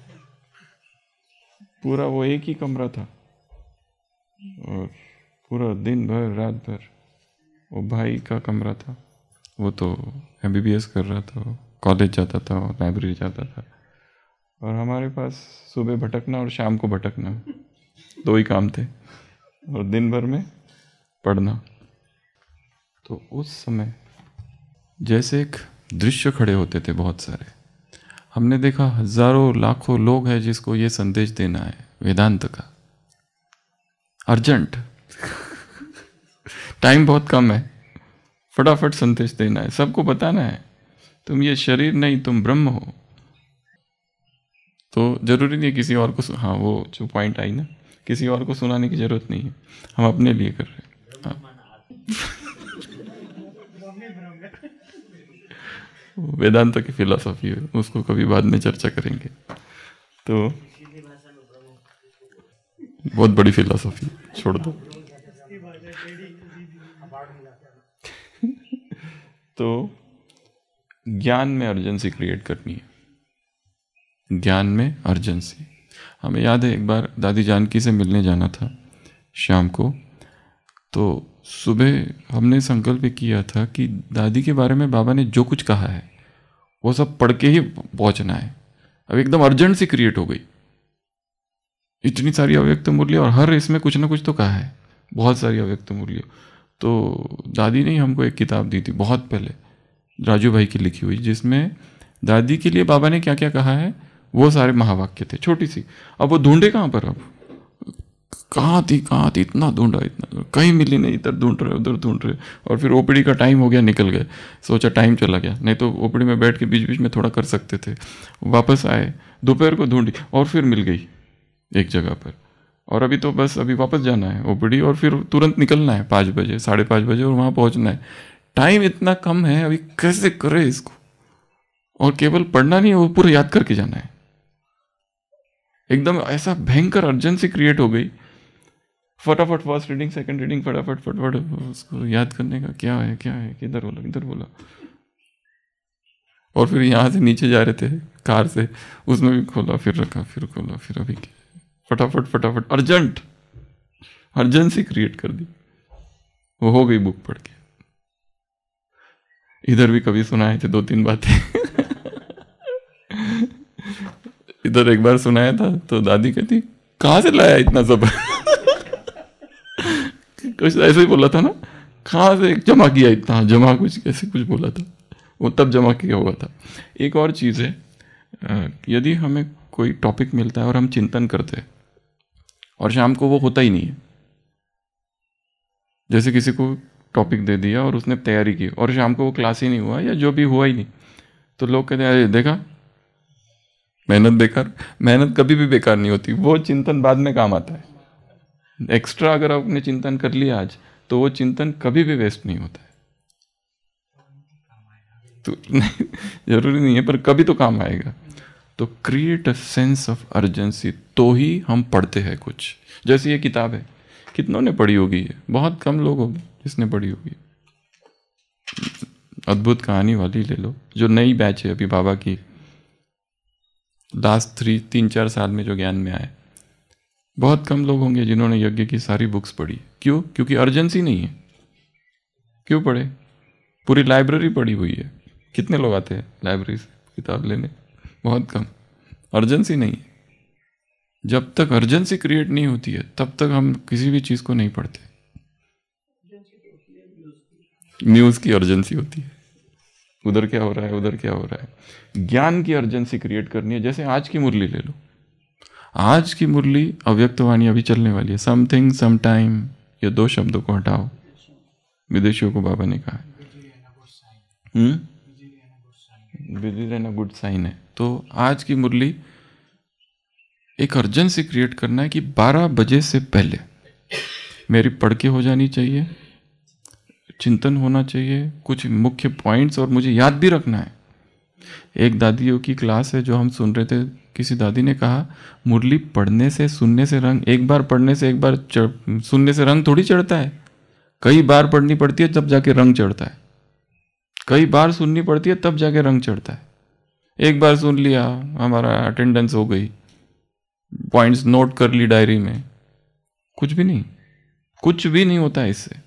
पूरा वो एक ही कमरा था, और पूरा दिन भर रात भर वो भाई का कमरा था। वो तो MBBS कर रहा था, कॉलेज जाता था और लाइब्रेरी जाता था, और हमारे पास सुबह भटकना और शाम को भटकना, 2 ही काम थे, और दिन भर में पढ़ना। तो उस समय जैसे एक दृश्य खड़े होते थे बहुत सारे, हमने देखा हजारों लाखों लोग हैं जिसको ये संदेश देना है वेदांत का, अर्जेंट टाइम बहुत कम है, फटाफट संदेश देना है, सबको बताना है, तुम ये शरीर नहीं, तुम ब्रह्म हो। तो जरूरी नहीं किसी और को, हाँ वो जो पॉइंट आई ना, किसी और को सुनाने की जरूरत नहीं है, हम अपने लिए कर रहे हैं। हाँ। वेदांत की फिलॉसफी है, उसको कभी बाद में चर्चा करेंगे। तो बहुत बड़ी फिलॉसफी, छोड़ दो। तो ज्ञान में अर्जेंसी क्रिएट करनी है, ज्ञान में अर्जेंसी। हमें याद है एक बार दादी जानकी से मिलने जाना था शाम को, तो सुबह हमने संकल्प किया था कि दादी के बारे में बाबा ने जो कुछ कहा है वो सब पढ़ के ही पहुंचना है। अब एकदम अर्जेंसी क्रिएट हो गई, इतनी सारी अव्यक्त मूल्य, और हर इसमें कुछ ना कुछ तो कहा है, बहुत सारी अव्यक्त मूल्य। तो दादी ने हमको एक किताब दी थी बहुत पहले, राजू भाई की लिखी हुई, जिसमें दादी के लिए बाबा ने क्या क्या कहा है वो सारे महावाक्य थे, छोटी सी। अब वो ढूंढे कहाँ पर, अब कहाँ थी इतना ढूंढा, इतना कहीं मिली नहीं, इधर ढूंढ रहे उधर ढूंढ रहे, और फिर ओपीडी का टाइम हो गया, निकल गए, सोचा टाइम चला गया, नहीं तो ओपीडी में बैठ के बीच बीच में थोड़ा कर सकते थे। वापस आए, दोपहर को ढूंढी और फिर मिल गई एक जगह पर, और अभी तो बस अभी वापस जाना है ओपीडी, और फिर तुरंत निकलना है 5 बजे 5:30 बजे, और वहाँ पहुँचना है। टाइम इतना कम है, अभी कैसे करे इसको, और केवल पढ़ना नहीं है, वो पूरा याद करके जाना है। एकदम ऐसा भयंकर अर्जेंसी क्रिएट हो गई, फटाफट फर्स्ट रीडिंग सेकंड रीडिंग, फटाफट उसको याद करने का, क्या है किधर बोला। और फिर यहाँ से नीचे जा रहे थे कार से, उसमें भी खोला, फिर रखा, फिर खोला, फिर अभी फटाफट अर्जेंसी क्रिएट कर दी। वो हो गई बुक पढ़ के। इधर भी कभी सुनाए थे 2-3 बातें इधर एक बार सुनाया था तो दादी कहती कहाँ से लाया इतना सब कुछ ऐसे ही बोला था ना, कहाँ से जमा किया इतना, जमा कुछ कैसे कुछ बोला था, वो तब जमा किया हुआ था। एक और चीज़ है, यदि हमें कोई टॉपिक मिलता है और हम चिंतन करते हैं और शाम को वो होता ही नहीं है, जैसे किसी को टॉपिक दे दिया और उसने तैयारी की और शाम को वो क्लास ही नहीं हुआ या जो भी हुआ ही नहीं, तो लोग कहते हैं अरे देखा मेहनत बेकार। मेहनत कभी भी बेकार नहीं होती, वो चिंतन बाद में काम आता है। एक्स्ट्रा अगर आपने चिंतन कर लिया आज, तो वो चिंतन कभी भी वेस्ट नहीं होता है। तो नहीं, जरूरी नहीं है, पर कभी तो काम आएगा। तो create a sense of urgency, तो ही हम पढ़ते हैं कुछ। जैसे ये किताब है, कितनों ने पढ़ी होगी, ये बहुत कम लोग होंगे जिसने पढ़ी होगी। अद्भुत कहानी वाली ले लो, जो नई बैच है अभी बाबा की, लास्ट 3-4 साल में जो ज्ञान में आए, बहुत कम लोग होंगे जिन्होंने यज्ञ की सारी बुक्स पढ़ी। क्यों? क्योंकि अर्जेंसी नहीं है। क्यों पढ़े? पूरी लाइब्रेरी पढ़ी हुई है। कितने लोग आते हैं लाइब्रेरी से किताब लेने? बहुत कम। अर्जेंसी नहीं है। जब तक अर्जेंसी क्रिएट नहीं होती है तब तक हम किसी भी चीज़ को नहीं पढ़ते। न्यूज़ की अर्जेंसी होती है, उधर क्या हो रहा है, उधर क्या हो रहा है। ज्ञान की अर्जेंसी क्रिएट करनी है। जैसे आज की मुरली ले लो, आज की मुरली अव्यक्तवाणी अभी चलने वाली है। समथिंग सम टाइम, ये 2 शब्दों को हटाओ, विदेशियों को बाबा ने कहा है। बिजी रहना गुड साइन है। तो आज की मुरली एक अर्जेंसी क्रिएट करना है कि 12 बजे से पहले मेरी पढ़ के हो जानी चाहिए, चिंतन होना चाहिए, कुछ मुख्य पॉइंट्स, और मुझे याद भी रखना है। एक दादियों की क्लास है जो हम सुन रहे थे, किसी दादी ने कहा मुरली पढ़ने से सुनने से रंग, एक बार पढ़ने से एक बार सुनने से रंग थोड़ी चढ़ता है, कई बार पढ़नी पड़ती है तब जाके रंग चढ़ता है, कई बार सुननी पड़ती है तब जाके रंग चढ़ता है। एक बार सुन लिया, हमारा अटेंडेंस हो गई, पॉइंट्स नोट कर ली डायरी में, कुछ भी नहीं, कुछ भी नहीं होता है इससे।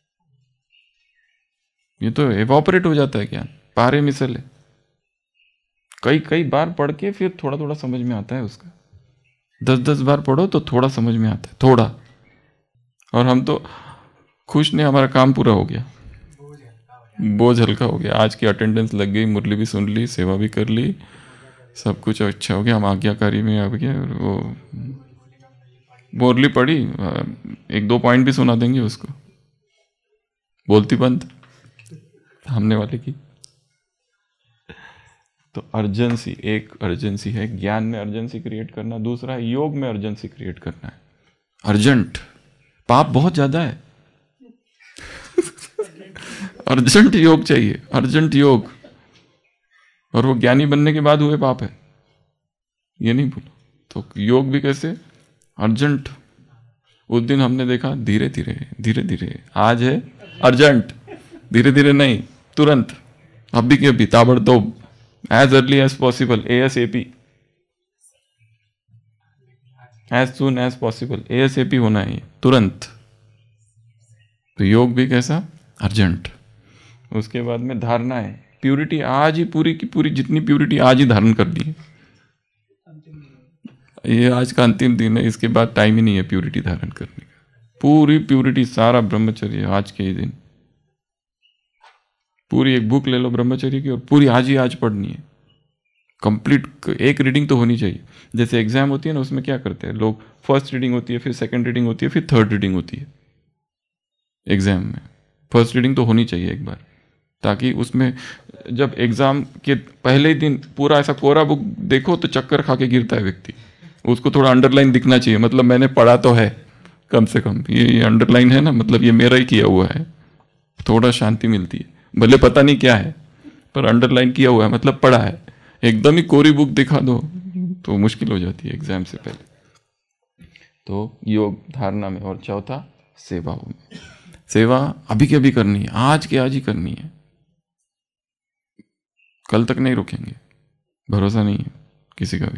ये तो एवोपरेट हो जाता है ज्ञान, पारे मिसल है। कई कई बार पढ़ के फिर थोड़ा थोड़ा समझ में आता है उसका। 10-10 बार पढ़ो तो थोड़ा समझ में आता है, थोड़ा। और हम तो खुश नहीं, हमारा काम पूरा हो गया, बोझ हल्का हो गया। आज की अटेंडेंस लग गई, मुरली भी सुन ली, सेवा भी कर ली, सब कुछ अच्छा हो गया, हम आज्ञाकारी में आ गए। और वो मुरली पढ़ी, 1-2 पॉइंट भी सुना देंगे उसको, बोलती बंद हमने वाले की। तो अर्जेंसी, एक अर्जेंसी है ज्ञान में, अर्जेंसी क्रिएट करना। दूसरा है योग में अर्जेंसी क्रिएट करना है। अर्जेंट, पाप बहुत ज्यादा है अर्जेंट योग चाहिए, अर्जेंट योग। और वो ज्ञानी बनने के बाद हुए पाप है, ये नहीं बोलो। तो योग भी कैसे? अर्जेंट। उस दिन हमने देखा धीरे धीरे धीरे धीरे, आज है अर्जेंट, धीरे धीरे नहीं, तुरंत, अभी के अभी, ताबड़तोड़, as early as possible, ASAP, as soon as possible, ASAP होना है, तुरंत। तो योग भी कैसा? अर्जेंट। उसके बाद में धारणा है, प्यूरिटी आज ही, पूरी की पूरी जितनी प्यूरिटी आज ही धारण कर ली है। ये आज का अंतिम दिन है, इसके बाद टाइम ही नहीं है प्यूरिटी धारण करने का। पूरी प्यूरिटी, सारा ब्रह्मचर्य आज के ही दिन। पूरी एक बुक ले लो ब्रह्मचर्य की और पूरी आज ही आज पढ़नी है, कंप्लीट। एक रीडिंग तो होनी चाहिए। जैसे एग्जाम होती है ना, उसमें क्या करते हैं लोग, फर्स्ट रीडिंग होती है, फिर सेकंड रीडिंग होती है, फिर थर्ड रीडिंग होती है। एग्जाम में फर्स्ट रीडिंग तो होनी चाहिए एक बार, ताकि उसमें जब एग्जाम के पहले ही दिन पूरा ऐसा कोरा बुक देखो तो चक्कर खा के गिरता है व्यक्ति। उसको थोड़ा अंडरलाइन दिखना चाहिए, मतलब मैंने पढ़ा तो है, कम से कम ये अंडरलाइन है ना, मतलब ये मेरा ही किया हुआ है, थोड़ा शांति मिलती है। भले पता नहीं क्या है, पर अंडरलाइन किया हुआ है, मतलब पढ़ा है। एकदम ही कोरी बुक दिखा दो तो मुश्किल हो जाती है एग्जाम से पहले। तो योग धारणा में। और चौथा सेवा में। सेवा अभी के अभी करनी है, आज के आज ही करनी है, कल तक नहीं रुकेंगे, भरोसा नहीं है किसी का भी,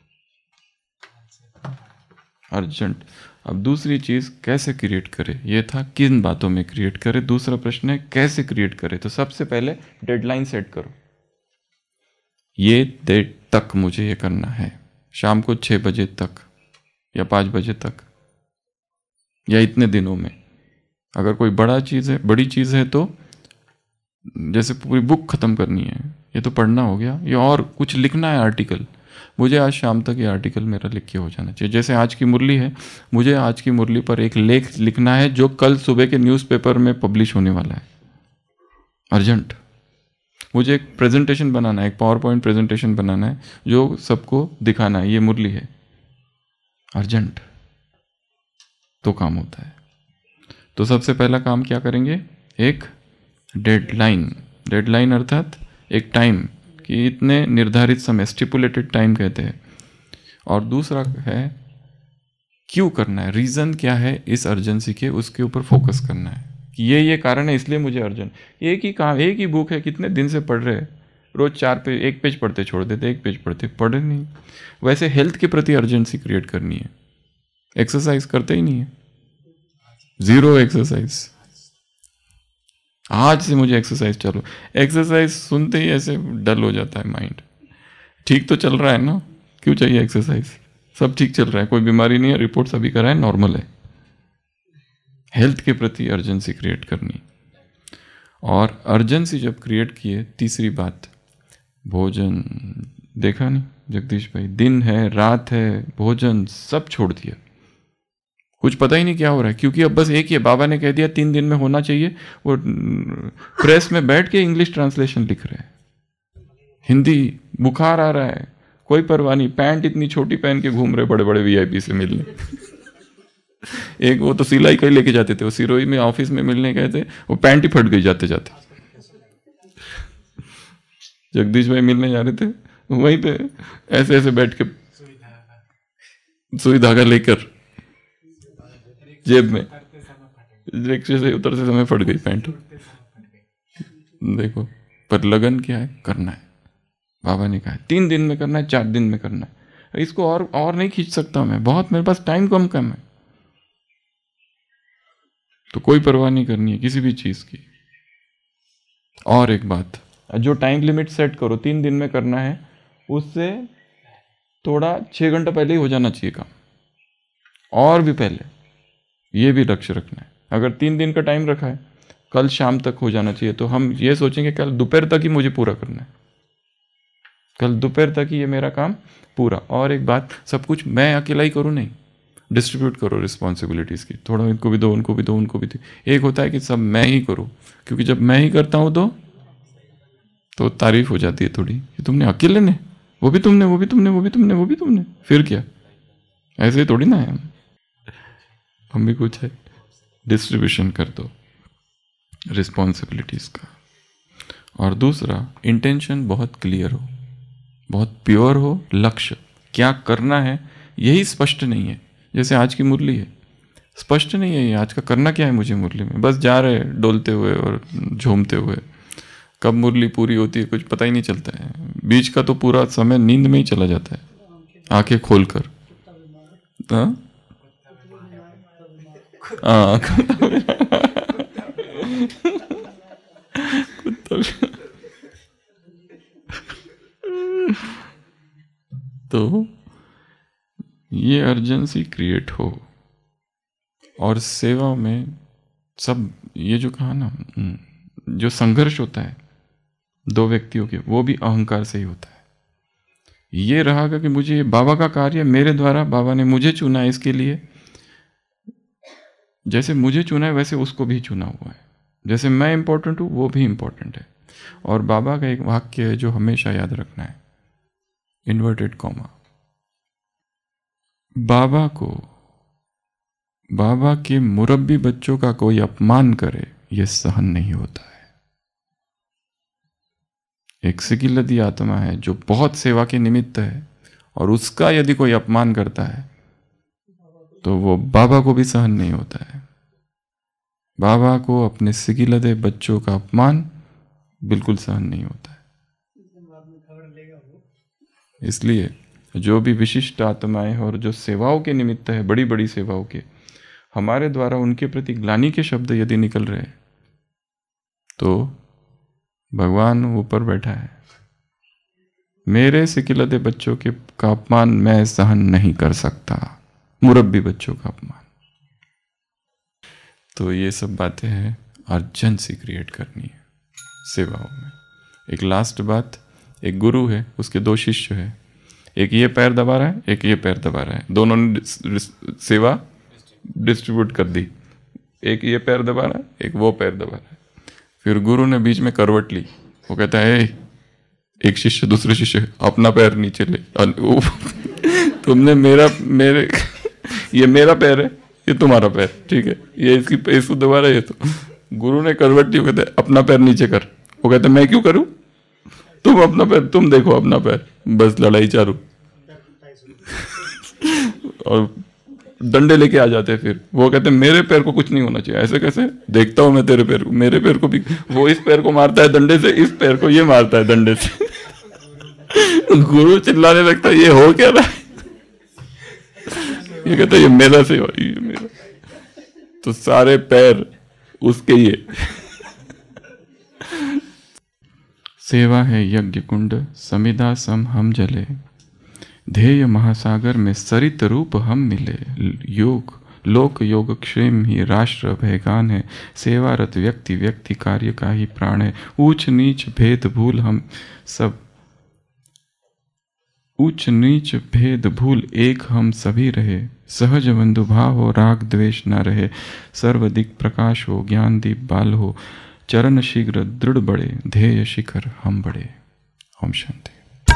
अर्जेंट। अब दूसरी चीज कैसे क्रिएट करे, ये था किन बातों में क्रिएट करे। दूसरा प्रश्न है कैसे क्रिएट करे। तो सबसे पहले डेडलाइन सेट करो, ये डेट तक मुझे ये करना है, शाम को 6 बजे तक या 5 बजे तक या इतने दिनों में। अगर कोई बड़ी चीज़ है तो जैसे पूरी बुक खत्म करनी है, ये तो पढ़ना हो गया, ये और कुछ लिखना है आर्टिकल, मुझे आज शाम तक ये आर्टिकल मेरा लिख के हो जाना चाहिए। जैसे आज की मुरली है, मुझे आज की मुरली पर एक लेख लिखना है जो कल सुबह के न्यूज़पेपर में पब्लिश होने वाला है, अर्जेंट। मुझे एक प्रेजेंटेशन बनाना है, एक पावर पॉइंट प्रेजेंटेशन बनाना है जो सबको दिखाना है, ये मुरली है, अर्जेंट। तो काम होता है। तो सबसे पहला काम क्या करेंगे, एक डेडलाइन अर्थात एक टाइम, कि इतने निर्धारित समय, स्टिपुलेटेड टाइम कहते हैं। और दूसरा है क्यों करना है, रीज़न क्या है इस अर्जेंसी के, उसके ऊपर फोकस करना है कि ये कारण है इसलिए मुझे अर्जेंट। एक ही काम, एक ही बुक है, कितने दिन से पढ़ रहे हैं, रोज 4 पेज, एक पेज पढ़ते छोड़ देते, एक पेज पढ़ते पढ़े नहीं। वैसे हेल्थ के प्रति अर्जेंसी क्रिएट करनी है, एक्सरसाइज करते ही नहीं है, 0 एक्सरसाइज। आज से मुझे एक्सरसाइज चालू, एक्सरसाइज सुनते ही ऐसे डल हो जाता है माइंड। ठीक तो चल रहा है ना, क्यों चाहिए एक्सरसाइज, सब ठीक चल रहा है, कोई बीमारी नहीं है, रिपोर्ट सभी कराए, नॉर्मल है। हेल्थ के प्रति अर्जेंसी क्रिएट करनी। और अर्जेंसी जब क्रिएट किए, तीसरी बात, भोजन, देखा नहीं जगदीश भाई, दिन है रात है, भोजन सब छोड़ दिया, कुछ पता ही नहीं क्या हो रहा है, क्योंकि अब बस एक ही है, बाबा ने कह दिया 3 दिन में होना चाहिए। वो प्रेस में बैठ के इंग्लिश ट्रांसलेशन लिख रहे हैं, हिंदी, बुखार आ रहा है, कोई परवाह नहीं, पैंट इतनी छोटी पहन के घूम रहे बड़े बड़े वीआईपी से मिलने। एक वो तो सिलाई का ही लेके जाते थे, वो सिरोही में ऑफिस में मिलने गए थे, वो पैंट ही फट गई जाते जाते। जगदीश भाई मिलने जा रहे थे, वहीं पे ऐसे ऐसे बैठ के सुई धागा लेकर जेब में, रिक्शे से उतरते समय फट गई पैंट। देखो, पर लगन क्या है, करना है। बाबा ने कहा 3 दिन में करना है, 4 दिन में करना है, इसको और नहीं खींच सकता मैं, बहुत मेरे पास टाइम कम है। तो कोई परवाह नहीं करनी है किसी भी चीज की। और एक बात, जो टाइम लिमिट सेट करो 3 दिन में करना है, उससे थोड़ा 6 घंटा पहले ही हो जाना चाहिए काम, और भी पहले, ये भी लक्ष्य रखना है। अगर 3 दिन का टाइम रखा है, कल शाम तक हो जाना चाहिए, तो हम ये सोचेंगे कल दोपहर तक ही मुझे पूरा करना है, कल दोपहर तक ही ये मेरा काम पूरा। और एक बात, सब कुछ मैं अकेला ही करूँ नहीं, डिस्ट्रीब्यूट करो रिस्पॉन्सिबिलिटीज़ की, थोड़ा इनको भी दो, उनको भी दो, उनको भी दो। एक होता है कि सब मैं ही करूँ, क्योंकि जब मैं ही करता हूँ तो तारीफ हो जाती है थोड़ी कि तुमने अकेले ने, वो भी तुमने, वो भी तुमने, वो भी तुमने, वो भी तुमने, फिर क्या, ऐसे ही थोड़ी ना है। हम भी कुछ है, डिस्ट्रीब्यूशन कर दो रिस्पॉन्सिबिलिटीज़ का। और दूसरा, इंटेंशन बहुत क्लियर हो, बहुत प्योर हो, लक्ष्य क्या करना है यही स्पष्ट नहीं है। जैसे आज की मुरली है, स्पष्ट नहीं है ये आज का करना क्या है मुझे मुरली में, बस जा रहे डोलते हुए और झूमते हुए। कब मुरली पूरी होती है कुछ पता ही नहीं चलता है, बीच का तो पूरा समय नींद में ही चला जाता है, आंखें खोलकर। तो ये अर्जेंसी क्रिएट हो, और सेवा में सब ये जो कहा ना, जो संघर्ष होता है 2 व्यक्तियों के, वो भी अहंकार से ही होता है। ये रहा कि मुझे बाबा का कार्य मेरे द्वारा, बाबा ने मुझे चुना है इसके लिए, जैसे मुझे चुना है वैसे उसको भी चुना हुआ है, जैसे मैं इंपॉर्टेंट हूं वो भी इंपॉर्टेंट है। और बाबा का एक वाक्य है जो हमेशा याद रखना है, इन्वर्टेड कॉमा, बाबा के मुरब्बी बच्चों का कोई अपमान करे यह सहन नहीं होता है। एक सिकिलदी आत्मा है जो बहुत सेवा के निमित्त है, और उसका यदि कोई अपमान करता है तो वो बाबा को भी सहन नहीं होता है। बाबा को अपने सिकिलदे बच्चों का अपमान बिल्कुल सहन नहीं होता है। इसलिए जो भी विशिष्ट आत्माएं और जो सेवाओं के निमित्त है, बड़ी बड़ी सेवाओं के, हमारे द्वारा उनके प्रति ग्लानि के शब्द यदि निकल रहे तो भगवान ऊपर बैठा है, मेरे सिकिलदे बच्चों के का अपमान मैं सहन नहीं कर सकता, मुरब्बी बच्चों का अपमान। तो ये सब बातें हैं अर्जेंसी क्रिएट करनी है सेवाओं में। एक लास्ट बात, एक गुरु है, उसके 2 शिष्य है, एक ये पैर दबा रहा है, एक ये पैर दबा रहा है, दोनों ने सेवा डिस्ट्रीब्यूट कर दी। एक ये पैर दबा रहा है, एक वो पैर दबा रहा है। फिर गुरु ने बीच में करवट ली, वो कहता है एक शिष्य दूसरे शिष्य अपना पैर नीचे ले, तुमने ये मेरा पैर है, ये तुम्हारा पैर, ठीक है, ये इसको दबा रहा है। ये तो गुरु ने करवट ली, वो कहते अपना पैर नीचे कर। वो कहते मैं क्यों करूं, तुम अपना पैर, तुम देखो अपना पैर। बस लड़ाई चालू और डंडे लेके आ जाते हैं। फिर वो कहते हैं मेरे पैर को कुछ नहीं होना चाहिए। ऐसे कैसे, देखता हूं मैं तेरे पैर को, मेरे पैर को भी। वो इस पैर को मारता है डंडे से, इस पैर को ये मारता है डंडे से। गुरु चिल्लाने लगता है ये हो क्या रहा है, ये कहता है ये मेरा सेवा, ये मेरा। तो सारे पैर उसके ये। सेवा है यज्ञ कुंड समिधा सम हम जले, ध्येय महासागर में सरित रूप हम मिले। योग लोक योग क्षेम ही राष्ट्र भयगान है, सेवारत व्यक्ति व्यक्ति कार्य का ही प्राण है। ऊंच नीच भेद भूल हम सब, ऊंच नीच भेद भूल एक हम सभी रहे। सहज बंधु भाव हो राग द्वेष न रहे, सर्वदिक प्रकाश हो ज्ञान दीप बाल हो। चरण शीघ्र दृढ़ बड़े, ध्येय शिखर हम बड़े। ओम शांति।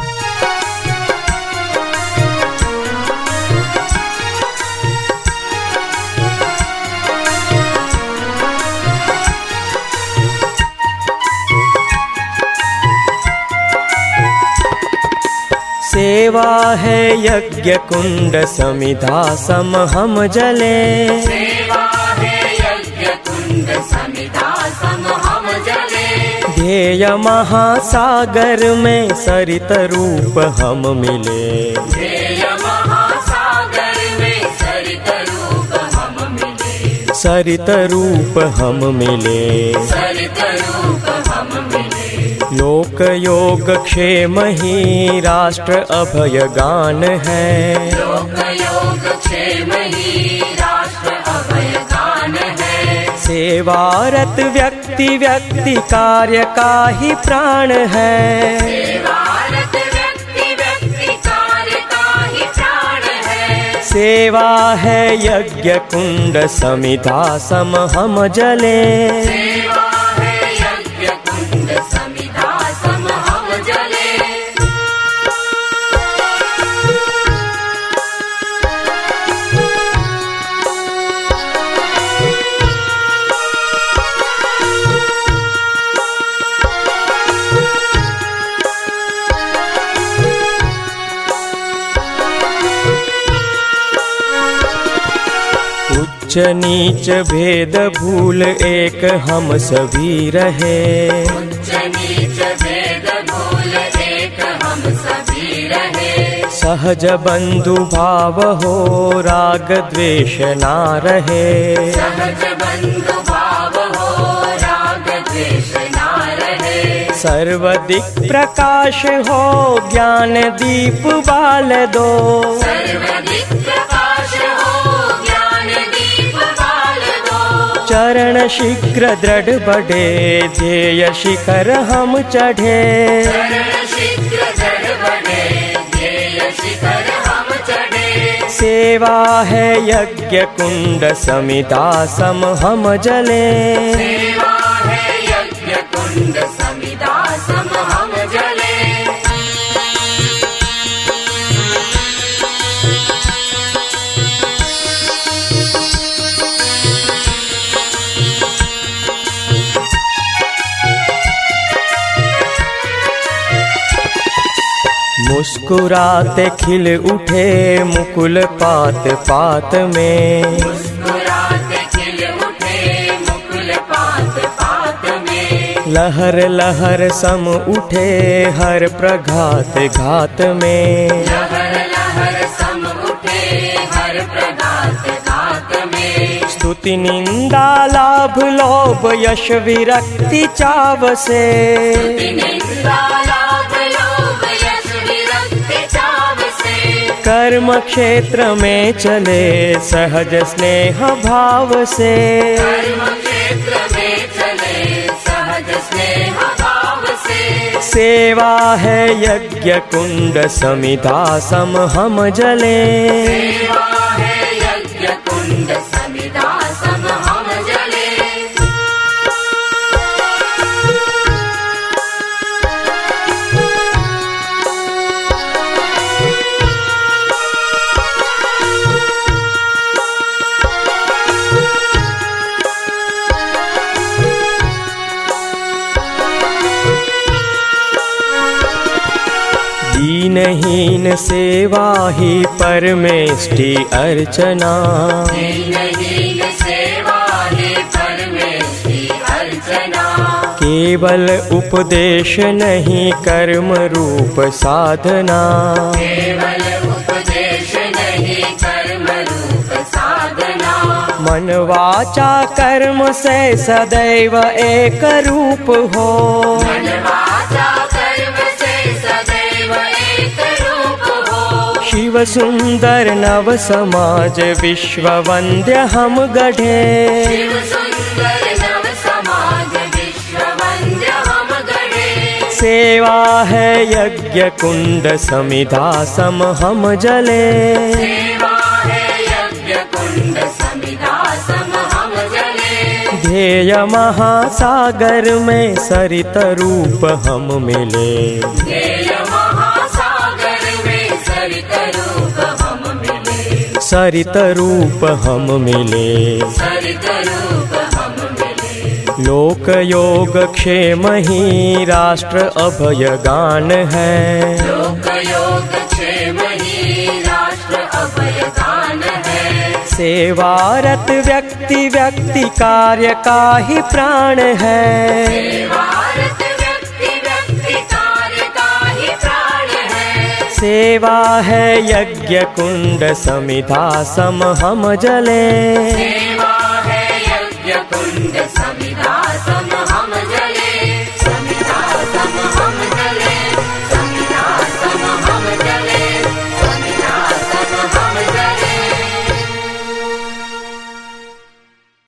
सेवा है यज्ञ कुंड समिधा सम हम जले, सेवा है यज्ञ कुंड समिधा सम हम जले। ध्येय महासागर में सरित रूप हम मिले, ध्येय महासागर में सरित रूप हम मिले, सरित रूप हम मिले, सरित रूप हम मिले। लोक योग क्षेम ही राष्ट्र अभय गान है, लोक योग क्षेम ही राष्ट्र अभय गान है। सेवारत व्यक्ति व्यक्ति कार्य का ही प्राण है, सेवारत व्यक्ति व्यक्ति कार्य का ही प्राण है। सेवा है यज्ञ कुंड समिधा सम हम जले, सेवा है यज्ञ कुंड समिधा सम हम जले। उच्च नीच भेद भूल एक हम सभी रहे, उच्च नीच भेद भूल एक हम सभी रहे। सहज बंधु भाव हो राग द्वेष ना रहे, सहज बंधु भाव हो राग द्वेष ना रहे। सर्वदिक प्रकाश हो ज्ञान दीप बाल दो, सर्वदिक प्रकाश हो ज्ञान दीप बाल दो। चरण शीघ्र दृढ़ बढ़े, ध्येय शिखर हम चढ़े। चरण शीघ्र दृढ़ बढ़े, ध्येय शिखर हम चढ़े। सेवा है यज्ञ कुंड समिधा सम हम जले, सेवा है यज्ञ कुंड समिधा सम हम जले। मुस्कुराते खिल उठे मुकुल पात पात में, मुस्कुराते खिल उठे मुकुल पात पात में। लहर लहर सम उठे हर प्रघात घात में, लहर लहर सम उठे हर प्रघात घात में। स्तुति निंदा लाभ लोभ यश विरक्ति चाव से, निंदा लाभ लोभ यश विरक्ति चाव से। कर्म कर्म क्षेत्र में चले सहज स्नेह भाव से। कर्म क्षेत्र में चले सहज स्नेह भाव से। सेवा है यज्ञ कुंड समिधा सम हम जले। सेवा है यज्ञ कुंड समिधा सम हम जले। दीनहीन सेवा ही परमेष्टि अर्चना। दीनहीन सेवा ही परमेष्टि अर्चना। केवल उपदेश नहीं कर्म रूप साधना। केवल उपदेश नहीं कर्म रूप साधना। मन वाचा कर्म से सदैव एक रूप हो। मन वाचा कर्म से सदैव एक रूप हो। शिव सुंदर नव समाज विश्व वंद्य हम गढ़े। शिव सुंदर नव समाज विश्व वंद्य हम गढ़े। सेवा है यज्ञ कुंड समिधा सम हम जले। सेवा है यज्ञ कुंड समिधा सम हम जले। ध्येय महासागर में सरित रूप हम मिले। ध्येय महासागर में सरित रूप हम मिले। सरित रूप हम मिले। सरित रूप हम मिले। लोक योग क्षेम ही राष्ट्र अभय गान है। लोक योग क्षेम ही राष्ट्र अभय गान है। सेवारत व्यक्ति व्यक्ति कार्य का ही प्राण है। सेवारत व्यक्ति व्यक्ति कार्य का ही प्राण है। सेवा है यज्ञ कुंड समिधा सम हम जले। सेवा है यज्ञ कुंड